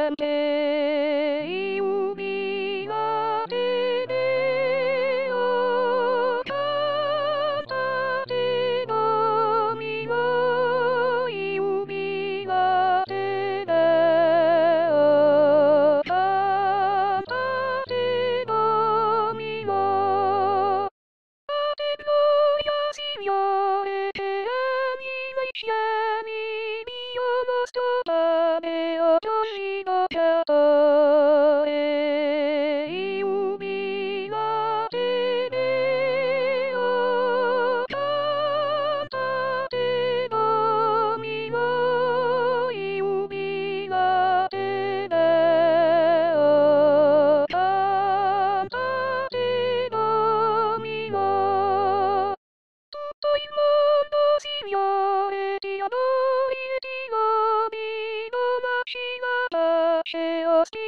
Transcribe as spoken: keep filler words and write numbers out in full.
なんて指輪でねを片手のみを指輪でねを片手のみを風の休みを得て闇の一闇見下ろすと雨落としの里へ指輪でねを片手のみを指輪でねを片手のみをというのしよえてやのいてよみのましがたせをして